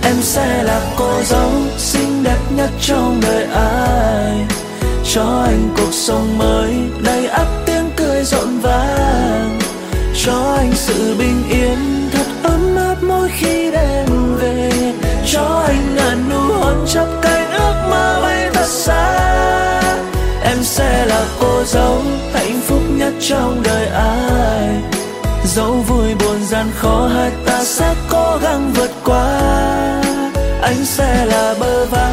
Em sẽ là cô dâu xinh đẹp nhất trong đời ai, cho anh cuộc sống mới đầy ắp tiếng cười rộn vang, cho anh sự bình yên thật ấm áp mỗi khi đêm về, cho anh ngàn nụ hôn chắp cánh ước mơ bay thật xa. Em sẽ là cô dâu hạnh phúc nhất trong đời ai, dẫu vui buồn gian khó hai ta sẽ cố gắng vượt qua. Anh sẽ là bờ vai